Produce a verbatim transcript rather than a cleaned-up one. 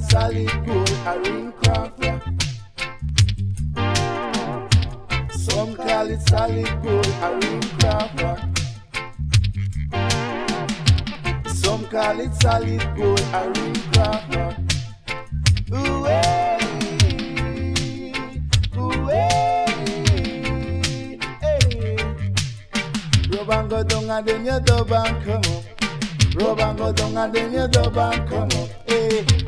solid gold, a ring craft. Yeah. Some call it solid gold, a ring craft. Yeah. Some call it solid gold, a ring craft. Yeah. Ooh, hey, ooh, hey, hey. Rub and go down and then you dub and come up. Rub and go down and then you dub and come up. Hey.